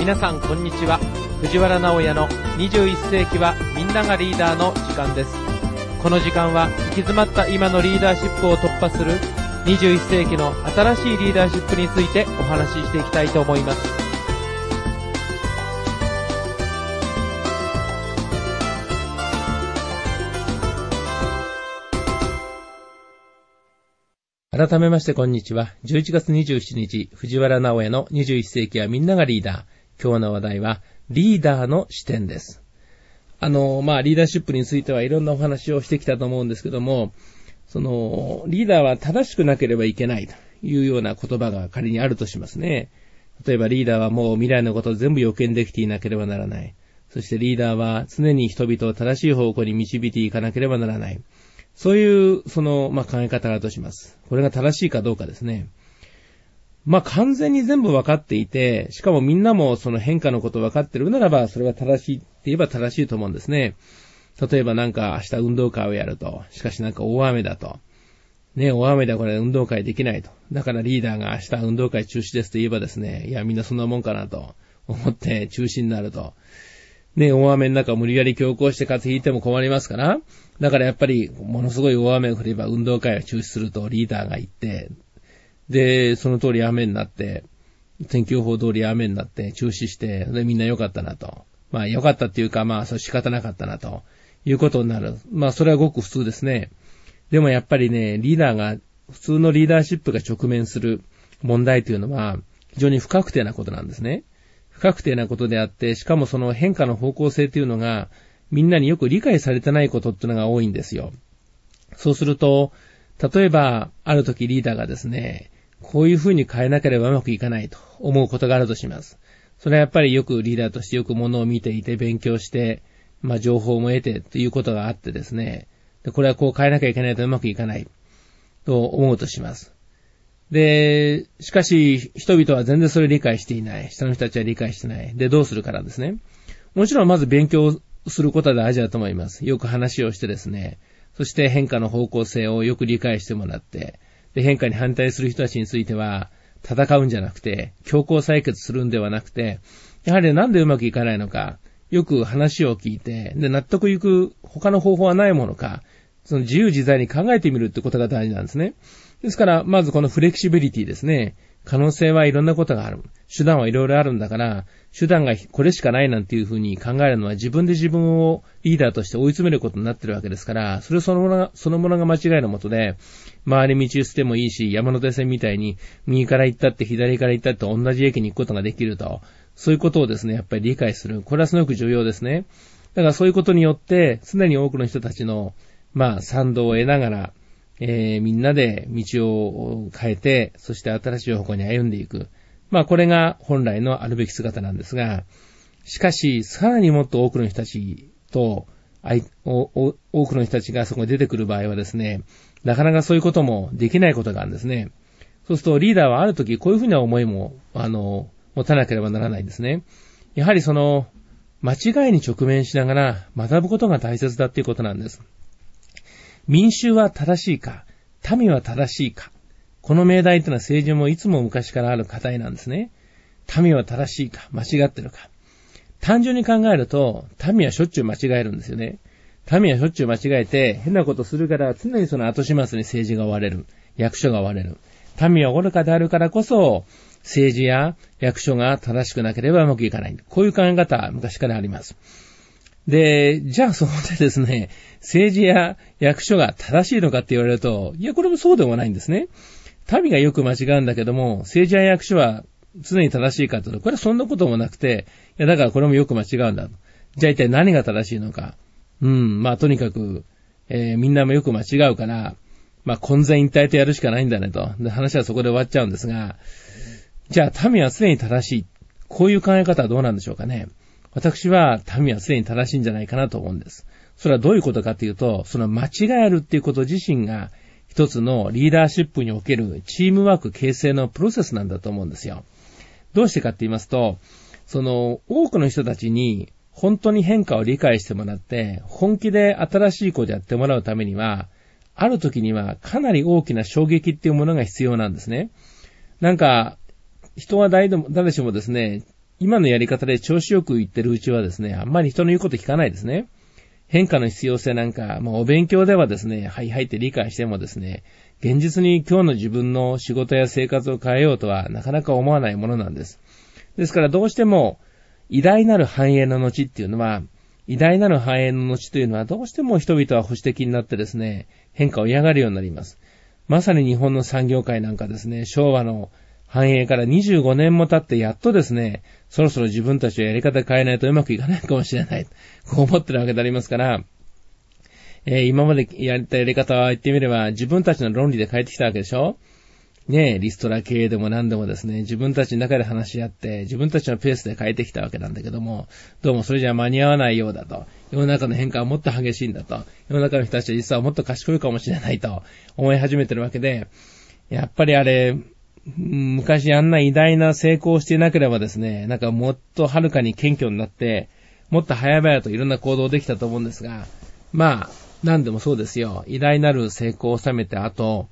皆さんこんにちは。藤原直也の21世紀はみんながリーダーの時間です。この時間は行き詰まった今のリーダーシップを突破する21世紀の新しいリーダーシップについてお話ししていきたいと思います。改めましてこんにちは。11月27日、藤原直也の21世紀はみんながリーダー。今日の話題はリーダーの視点です。リーダーシップについてはいろんなお話をしてきたと思うんですけども、リーダーは正しくなければいけないというような言葉が仮にあるとしますね。例えばリーダーはもう未来のことを全部予見できていなければならない。そしてリーダーは常に人々を正しい方向に導いていかなければならない。そういう、考え方があるとします。これが正しいかどうかですね。完全に全部分かっていて、しかもみんなもその変化のことを分かっているならば、それは正しいって言えば正しいと思うんですね。例えば明日運動会をやると。しかし大雨だと。大雨でこれ運動会できないと。だからリーダーが明日運動会中止ですと言えばですね、いやみんなそんなもんかなと思って中止になると。大雨の中無理やり強行して風邪ひいても困りますから、だからやっぱりものすごい大雨が降れば運動会を中止するとリーダーが言って、で、その通り雨になって、天気予報通り雨になって中止して、で、みんな良かったなと。良かったっていうか、それ仕方なかったなということになる。それはごく普通ですね。でもやっぱりね、リーダーが、普通のリーダーシップが直面する問題というのは、非常に不確定なことなんですね。不確定なことであって、しかもその変化の方向性というのが、みんなによく理解されてないことっていうのが多いんですよ。そうすると、例えば、ある時リーダーがですね、こういう風に変えなければうまくいかないと思うことがあるとします。それはやっぱりよくリーダーとしてよくものを見ていて勉強して、情報も得てということがあってですね、でこれはこう変えなきゃいけないとうまくいかないと思うとします。で、しかし人々は全然それを理解していない。下の人たちは理解してない。で、どうするからですね。もちろんまず勉強することは大事だと思います。よく話をしてですね、そして変化の方向性をよく理解してもらって、で、変化に反対する人たちについては、戦うんじゃなくて、強行採決するんではなくて、やはりなんでうまくいかないのか、よく話を聞いて、で、納得いく他の方法はないものか、その自由自在に考えてみるってことが大事なんですね。ですから、まずこのフレキシビリティですね。可能性はいろんなことがある。手段はいろいろあるんだから、手段がこれしかないなんていうふうに考えるのは自分で自分をリーダーとして追い詰めることになってるわけですから、それそのものが間違いのもとで、回り道してもいいし、山手線みたいに右から行ったって左から行ったって同じ駅に行くことができると。そういうことをですね、やっぱり理解する。これはすごく重要ですね。だからそういうことによって、常に多くの人たちの、賛同を得ながら、みんなで道を変えて、そして新しい方向に歩んでいく。これが本来のあるべき姿なんですが、しかし、さらにもっと多くの人たちと、多くの人たちがそこに出てくる場合はですね、なかなかそういうこともできないことがあるんですね。そうするとリーダーはあるときこういうふうな思いも、持たなければならないんですね。やはり間違いに直面しながら学ぶことが大切だっていうことなんです。民衆は正しいか、民は正しいか。この命題というのは政治もいつも昔からある課題なんですね。民は正しいか、間違ってるか。単純に考えると、民はしょっちゅう間違えるんですよね。民はしょっちゅう間違えて、変なことするから常にその後始末に政治が追われる。役所が追われる。民は愚かであるからこそ、政治や役所が正しくなければうまくいかない。こういう考え方は昔からあります。で、じゃあそこでですね、政治や役所が正しいのかって言われると、いや、これもそうでもないんですね。民がよく間違うんだけども、政治や役所は常に正しいかというと、これはそんなこともなくて、いや、だからこれもよく間違うんだと。じゃあ一体何が正しいのか。とにかく、みんなもよく間違うから、混然一体とやるしかないんだねと。で、話はそこで終わっちゃうんですが、じゃあ民は常に正しい。こういう考え方はどうなんでしょうかね。私は民は常に正しいんじゃないかなと思うんです。それはどういうことかというと、その間違えるっていうこと自身が一つのリーダーシップにおけるチームワーク形成のプロセスなんだと思うんですよ。どうしてかって言いますと、多くの人たちに本当に変化を理解してもらって、本気で新しいことをやってもらうためには、ある時にはかなり大きな衝撃っていうものが必要なんですね。人は誰しもですね、 今のやり方で調子よく言ってるうちはですね、あんまり人の言うこと聞かないですね。変化の必要性なんか、お勉強ではですね、はいはいって理解してもですね、現実に今日の自分の仕事や生活を変えようとはなかなか思わないものなんです。ですからどうしても、偉大なる繁栄の後っていうのは、偉大なる繁栄の後というのはどうしても人々は保守的になってですね、変化を嫌がるようになります。まさに日本の産業界なんかですね、昭和の繁栄から25年も経ってやっとですね、そろそろ自分たちはやり方変えないとうまくいかないかもしれない。こう思ってるわけでありますから、今までやったやり方は言ってみれば自分たちの論理で変えてきたわけでしょ。ねえ、リストラ経営でも何でもですね、自分たちの中で話し合って、自分たちのペースで変えてきたわけなんだけども、どうもそれじゃ間に合わないようだと。世の中の変化はもっと激しいんだと。世の中の人たちは実はもっと賢いかもしれないと思い始めてるわけで、やっぱりあれ、昔あんな偉大な成功をしていなければですね、なんかもっとはるかに謙虚になって、もっと早々といろんな行動できたと思うんですが、何でもそうですよ。偉大なる成功を収めて、あと、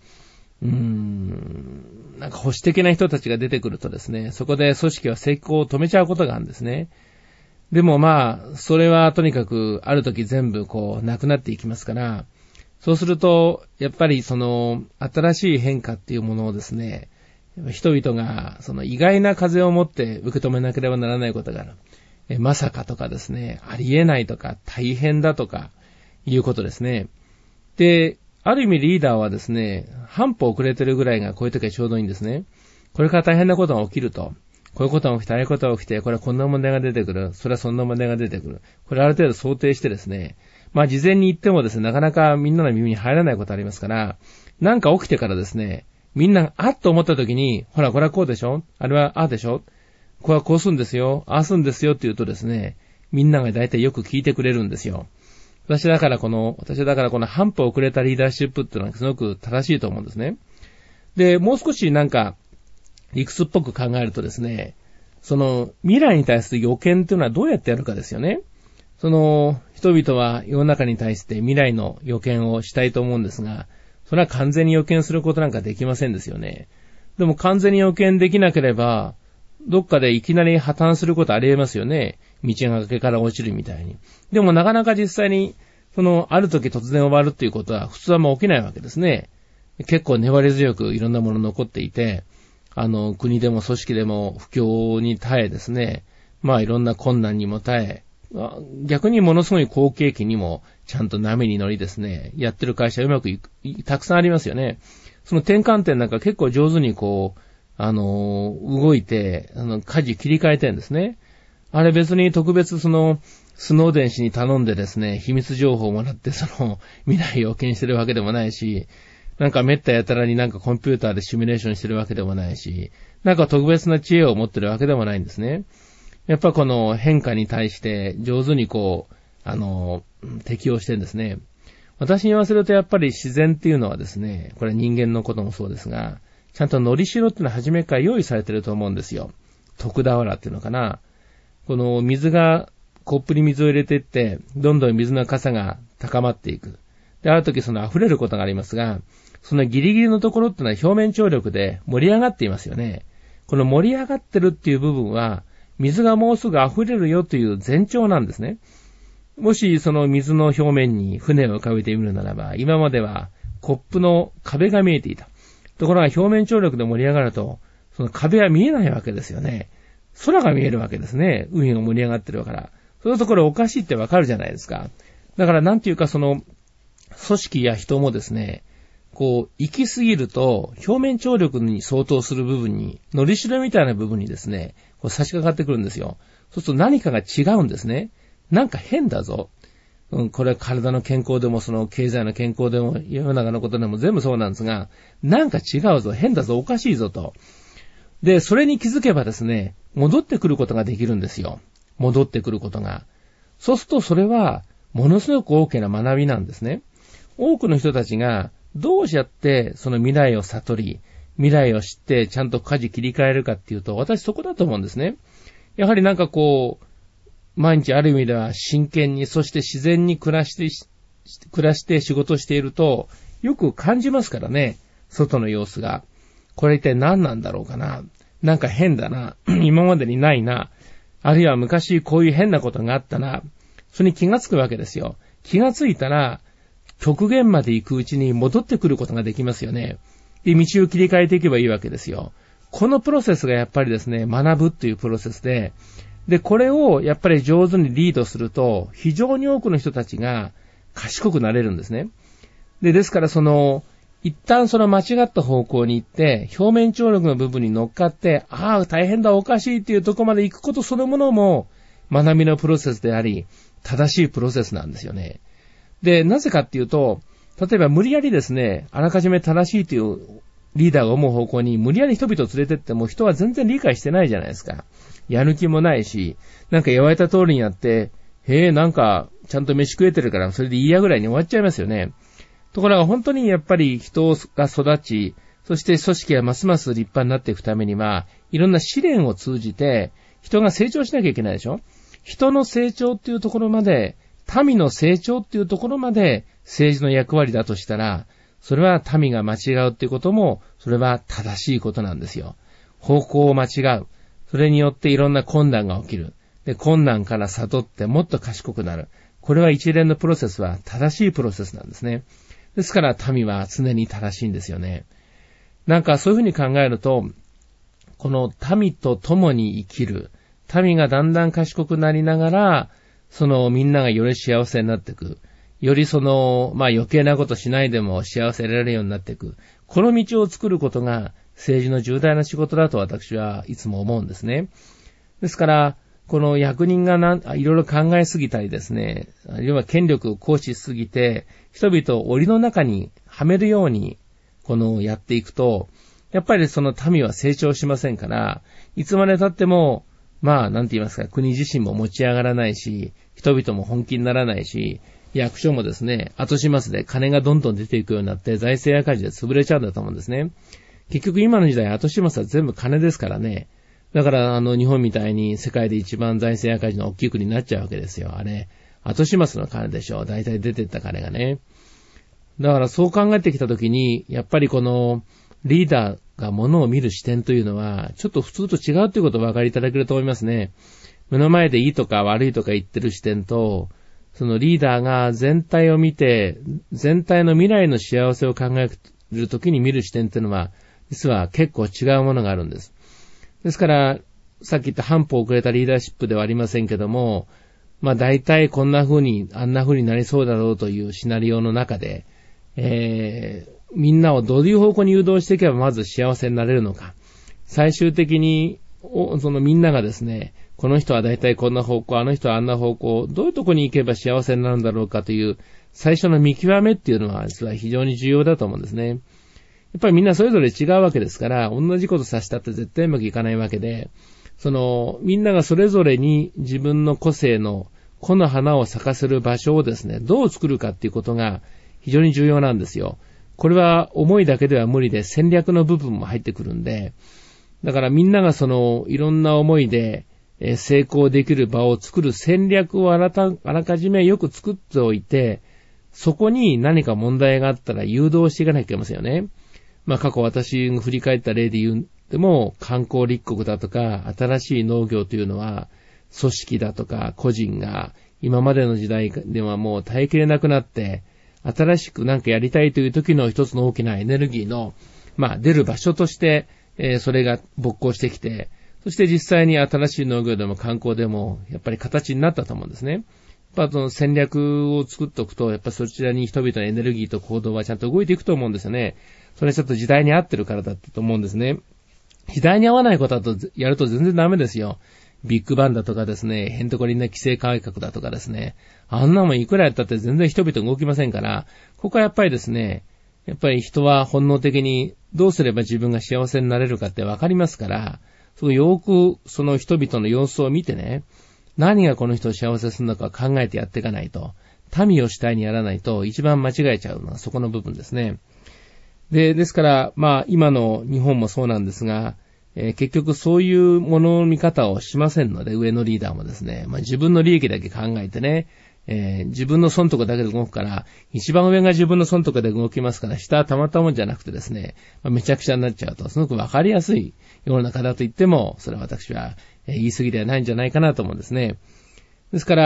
なんか保守的な人たちが出てくるとですね、そこで組織は成功を止めちゃうことがあるんですね。でもそれはとにかくある時全部なくなっていきますから、そうすると、やっぱり新しい変化っていうものをですね、人々が意外な風を持って受け止めなければならないことがある。まさかとかですね、ありえないとか大変だとかいうことですね。で、ある意味リーダーはですね、半歩遅れてるぐらいがこういう時はちょうどいいんですね。これから大変なことが起きると。こういうことが起きて、ああいうことが起きて、これはこんな問題が出てくる。それはそんな問題が出てくる。これある程度想定してですね、事前に言ってもですね、なかなかみんなの耳に入らないことありますから、なんか起きてからですね、みんながあっと思った時に、ほらこれはこうでしょ、あれはああでしょ、これはこうするんですよ、ああするんですよって言うとですね、みんなが大体よく聞いてくれるんですよ。私だからこの半歩遅れたリーダーシップっていうのはすごく正しいと思うんですね。で、もう少しなんか理屈っぽく考えるとですね、未来に対する予見っていうのはどうやってやるかですよね。人々は世の中に対して未来の予見をしたいと思うんですが、それは完全に予見することなんかできませんですよね。でも完全に予見できなければ、どっかでいきなり破綻することありえますよね。道が崖から落ちるみたいに。でもなかなか実際に、ある時突然終わるっていうことは普通はもう起きないわけですね。結構粘り強くいろんなもの残っていて、国でも組織でも不況に耐えですね、いろんな困難にも耐え、逆にものすごい好景気にもちゃんと波に乗りですね、やってる会社うまくたくさんありますよね。その転換点なんか結構上手に動いて、舵切り替えてるんですね。あれ別に特別スノーデン氏に頼んでですね、秘密情報をもらって未来を予見してるわけでもないし、なんかめったやたらになんかコンピューターでシミュレーションしてるわけでもないし、なんか特別な知恵を持ってるわけでもないんですね。やっぱこの変化に対して上手に適応してるんですね。私に言わせるとやっぱり自然っていうのはですね、これ人間のこともそうですが、ちゃんとのりしろっていうのは初めから用意されてると思うんですよ。徳俵っていうのかな。このコップに水を入れていって、どんどん水の傘が高まっていく。で、ある時溢れることがありますが、そのギリギリのところっていうのは表面張力で盛り上がっていますよね。この盛り上がってるっていう部分は、水がもうすぐ溢れるよという前兆なんですね。もしその水の表面に船を浮かべてみるならば、今まではコップの壁が見えていた。ところが表面張力で盛り上がると、その壁は見えないわけですよね。空が見えるわけですね。海が盛り上がってるから。そういうところおかしいってわかるじゃないですか。だからなんていうか組織や人もですね、行き過ぎると表面張力に相当する部分に、のりしろみたいな部分にですね、差し掛かってくるんですよ。そうすると何かが違うんですね。なんか変だぞ。これは体の健康でも経済の健康でも世の中のことでも全部そうなんですが、なんか違うぞ、変だぞ、おかしいぞと。で、それに気づけばですね、戻ってくることができるんですよ。戻ってくることが。そうするとそれはものすごく大きな学びなんですね。多くの人たちがどうやって未来を悟り、未来を知ってちゃんと舵切り替えるかっていうと、私そこだと思うんですね。やはりなんか毎日ある意味では真剣に、そして自然に暮らして仕事していると、よく感じますからね、外の様子が。これ一体何なんだろうかな。なんか変だな。今までにないな。 あるいは昔こういう変なことがあったな、それに気がつくわけですよ。気がついたら、極限まで行くうちに戻ってくることができますよね。で、道を切り替えていけばいいわけですよ。このプロセスがやっぱりですね、学ぶっていうプロセスで、これをやっぱり上手にリードすると、非常に多くの人たちが賢くなれるんですね。ですから一旦間違った方向に行って、表面張力の部分に乗っかって、ああ、大変だ、おかしいっていうところまで行くことそのものも、学びのプロセスであり、正しいプロセスなんですよね。で、なぜかっていうと、例えば無理やりですね、あらかじめ正しいというリーダーが思う方向に無理やり人々を連れてっても人は全然理解してないじゃないですか。やる気もないし、なんか言われた通りにやって、なんかちゃんと飯食えてるからそれでいいやぐらいに終わっちゃいますよね。ところが本当にやっぱり人が育ち、そして組織がますます立派になっていくためには、いろんな試練を通じて人が成長しなきゃいけないでしょ。人の成長っていうところまで、民の成長っていうところまで政治の役割だとしたら、それは民が間違うっていうことも、それは正しいことなんですよ。方向を間違う。それによっていろんな困難が起きる。で、困難から悟ってもっと賢くなる。これは一連のプロセスは正しいプロセスなんですね。ですから民は常に正しいんですよね。なんかそういうふうに考えると、この民と共に生きる。民がだんだん賢くなりながら、みんながより幸せになっていく。より余計なことしないでも幸せ得られるようになっていく。この道を作ることが政治の重大な仕事だと私はいつも思うんですね。ですから、この役人がいろいろ考えすぎたりですね、要は権力を行使しすぎて、人々を檻の中にはめるように、やっていくと、やっぱり民は成長しませんから、いつまで経っても、なんて言いますか、国自身も持ち上がらないし、人々も本気にならないし、役所もですね、後始末で金がどんどん出ていくようになって財政赤字で潰れちゃうんだと思うんですね。結局今の時代後始末は全部金ですからね。だから日本みたいに世界で一番財政赤字の大きい国になっちゃうわけですよ。あれ、後始末の金でしょ。大体出てった金がね。だからそう考えてきたときに、やっぱりこのリーダーが物を見る視点というのは、ちょっと普通と違うということをお分かりいただけると思いますね。目の前でいいとか悪いとか言ってる視点と、そのリーダーが全体を見て、全体の未来の幸せを考えるときに見る視点っていうのは、実は結構違うものがあるんです。ですから、さっき言った半歩遅れたリーダーシップではありませんけども、大体こんな風に、あんな風になりそうだろうというシナリオの中で、みんなをどういう方向に誘導していけばまず幸せになれるのか。最終的に、みんながですね、この人は大体こんな方向、あの人はあんな方向、どういうとこに行けば幸せになるんだろうかという最初の見極めっていうのは実は非常に重要だと思うんですね。やっぱりみんなそれぞれ違うわけですから、同じことさせたって絶対うまくいかないわけで、みんながそれぞれに自分の個性の個の花を咲かせる場所をですね、どう作るかっていうことが非常に重要なんですよ。これは思いだけでは無理で戦略の部分も入ってくるんで、だからみんながいろんな思いで成功できる場を作る戦略をあらかじめよく作っておいて、そこに何か問題があったら誘導していかなきゃいけませんよね。過去私が振り返った例で言っても、観光立国だとか、新しい農業というのは、組織だとか個人が今までの時代ではもう耐えきれなくなって、新しくなんかやりたいという時の一つの大きなエネルギーの、出る場所として、それが勃興してきて、そして実際に新しい農業でも観光でも、やっぱり形になったと思うんですね。やっぱ戦略を作っておくと、やっぱそちらに人々のエネルギーと行動はちゃんと動いていくと思うんですよね。それはちょっと時代に合ってるからだったと思うんですね。時代に合わないことだとやると全然ダメですよ。ビッグバンだとかですね、へんとこりんな規制改革だとかですね、あんなもんいくらやったって全然人々動きませんから、ここはやっぱりですね、やっぱり人は本能的にどうすれば自分が幸せになれるかってわかりますから、よくその人々の様子を見てね、何がこの人を幸せするのか考えてやっていかないと、民を主体にやらないと一番間違えちゃうのはそこの部分ですね。ですから、今の日本もそうなんですが、結局そういうものの見方をしませんので、上のリーダーもですね、自分の利益だけ考えてね、 自分の損得だけで動くから、一番上が自分の損得で動きますから、下はたまったもんじゃなくてですね、めちゃくちゃになっちゃうと、すごくわかりやすい世の中だと言っても、それは私は言い過ぎではないんじゃないかなと思うんですね。ですから、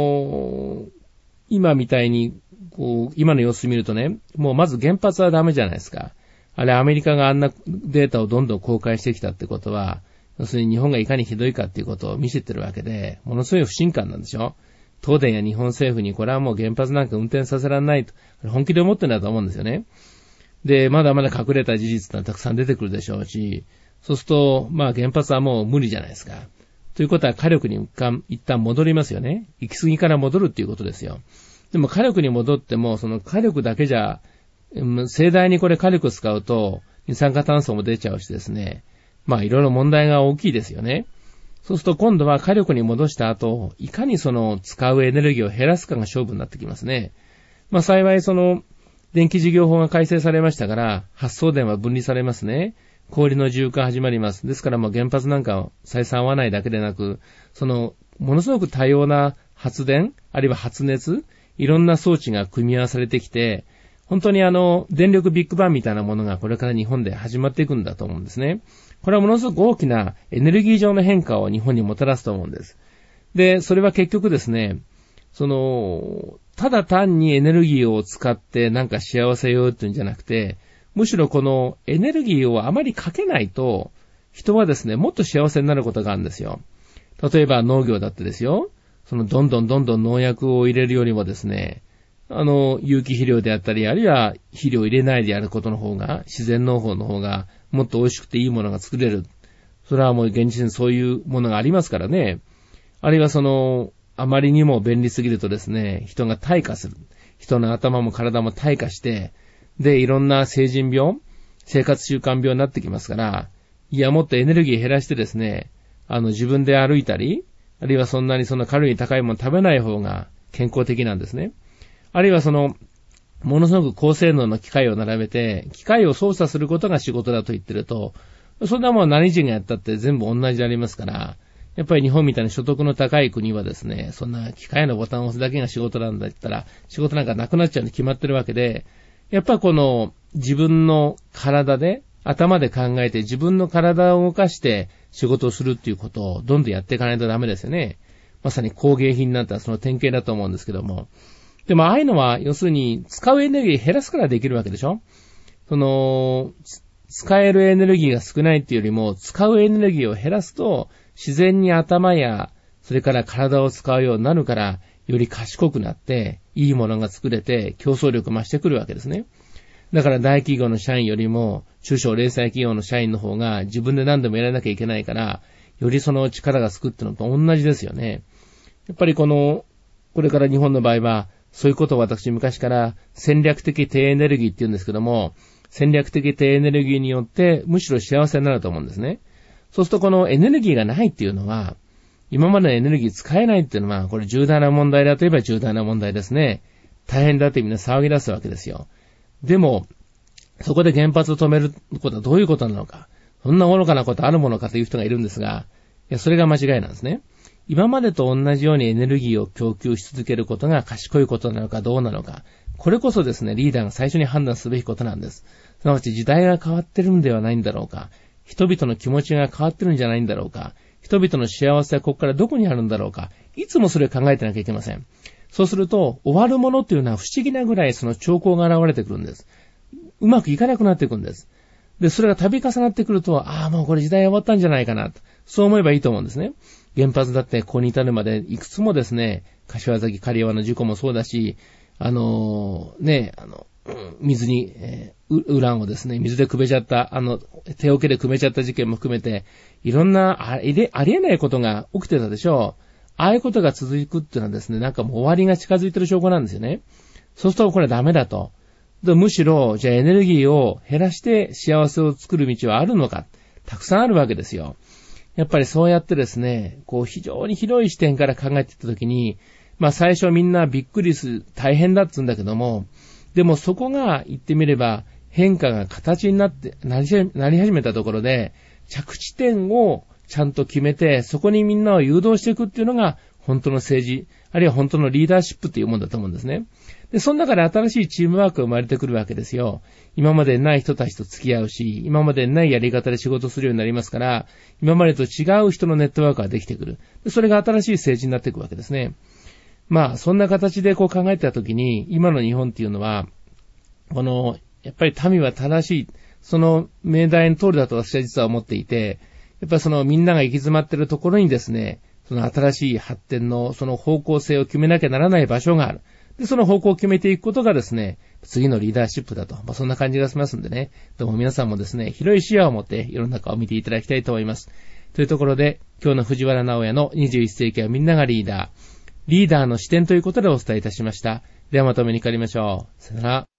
今みたいに、今の様子見るとね、もうまず原発はダメじゃないですか。あれアメリカがあんなデータをどんどん公開してきたってことは、要するに日本がいかにひどいかっていうことを見せてるわけで、ものすごい不信感なんでしょ。東電や日本政府にこれはもう原発なんか運転させられないと、本気で思ってるんだと思うんですよね。で、まだまだ隠れた事実ってたくさん出てくるでしょうし、そうすると、原発はもう無理じゃないですか。ということは火力に一旦戻りますよね。行き過ぎから戻るっていうことですよ。でも火力に戻っても、その火力だけじゃ、盛大にこれ火力使うと、二酸化炭素も出ちゃうしですね。いろいろ問題が大きいですよね。そうすると今度は火力に戻した後、いかにその使うエネルギーを減らすかが勝負になってきますね。幸い電気事業法が改正されましたから、発送電は分離されますね。小売りの自由化始まります。ですから原発なんかを採算合わないだけでなく、ものすごく多様な発電、あるいは発熱、いろんな装置が組み合わされてきて、本当に電力ビッグバンみたいなものがこれから日本で始まっていくんだと思うんですね。これはものすごく大きなエネルギー上の変化を日本にもたらすと思うんです。で、それは結局ですね、ただ単にエネルギーを使ってなんか幸せよっていうんじゃなくて、むしろこのエネルギーをあまりかけないと、人はですね、もっと幸せになることがあるんですよ。例えば農業だってですよ、どんどん農薬を入れるよりもですね、有機肥料であったり、あるいは肥料を入れないでやることの方が、自然農法の方がもっと美味しくていいものが作れる。それはもう現実にそういうものがありますからね。あるいはあまりにも便利すぎるとですね、人が退化する。人の頭も体も退化して、で、いろんな成人病、生活習慣病になってきますから、もっとエネルギー減らしてですね、自分で歩いたり、あるいはそんなにカロリー高いもの食べない方が健康的なんですね。あるいはものすごく高性能の機械を並べて、機械を操作することが仕事だと言ってると、そんなもん何人がやったって全部同じでありますから、やっぱり日本みたいに所得の高い国はですね、そんな機械のボタンを押すだけが仕事なんだって言ったら、仕事なんかなくなっちゃうに決まってるわけで、やっぱ自分の体で、頭で考えて自分の体を動かして仕事をするっていうことをどんどんやっていかないとダメですよね。まさに工芸品なんてその典型だと思うんですけども。でもああいうのは要するに使うエネルギー減らすからできるわけでしょ。使えるエネルギーが少ないっていうよりも使うエネルギーを減らすと自然に頭やそれから体を使うようになるからより賢くなっていいものが作れて競争力増してくるわけですね。だから大企業の社員よりも中小零細企業の社員の方が自分で何でもやらなきゃいけないからよりその力がつくってのと同じですよね。やっぱりこれから日本の場合はそういうことを私昔から戦略的低エネルギーって言うんですけども、戦略的低エネルギーによってむしろ幸せになると思うんですね。そうするとこのエネルギーがないっていうのは、今までのエネルギー使えないっていうのは、これ重大な問題だといえば重大な問題ですね。大変だってみんな騒ぎ出すわけですよ。でも、そこで原発を止めることはどういうことなのか、そんな愚かなことあるものかという人がいるんですが、それが間違いなんですね。今までと同じようにエネルギーを供給し続けることが賢いことなのかどうなのか、これこそですね、リーダーが最初に判断すべきことなんです。すなわち時代が変わってるんではないんだろうか、人々の気持ちが変わってるんじゃないんだろうか、人々の幸せはここからどこにあるんだろうか、いつもそれを考えてなきゃいけません。そうすると、終わるものというのは不思議なぐらいその兆候が現れてくるんです。うまくいかなくなっていくんです。で、それが度重なってくると、もうこれ時代終わったんじゃないかなと。そう思えばいいと思うんですね。原発だってここに至るまでいくつもですね、柏崎刈羽の事故もそうだし、水に、ウランをですね、水で汲めちゃった、手桶で汲めちゃった事件も含めて、いろんなありえないことが起きてたでしょう。ああいうことが続くっていうのはですね、なんかもう終わりが近づいてる証拠なんですよね。そうするとこれはダメだと。むしろ、じゃあエネルギーを減らして幸せを作る道はあるのか。たくさんあるわけですよ。やっぱりそうやってですね、非常に広い視点から考えていったときに、最初みんなびっくり大変だっつうんだけども、でもそこが言ってみれば変化が形になり始めたところで、着地点をちゃんと決めて、そこにみんなを誘導していくっていうのが本当の政治、あるいは本当のリーダーシップというものだと思うんですね。で、その中で新しいチームワークが生まれてくるわけですよ。今までにない人たちと付き合うし、今までにないやり方で仕事するようになりますから、今までと違う人のネットワークができてくる。で、それが新しい政治になっていくわけですね。まあ、そんな形でこう考えたときに、今の日本っていうのは、やっぱり民は正しい、その命題の通りだと私は実は思っていて、やっぱりみんなが行き詰まっているところにですね、その新しい発展のその方向性を決めなきゃならない場所がある。で、その方向を決めていくことがですね、次のリーダーシップだと。そんな感じがしますんでね。どうも皆さんもですね、広い視野を持って世の中を見ていただきたいと思います。というところで、今日の藤原直也の21世紀はみんながリーダーの視点ということでお伝えいたしました。ではまとめに帰りましょう。さよなら。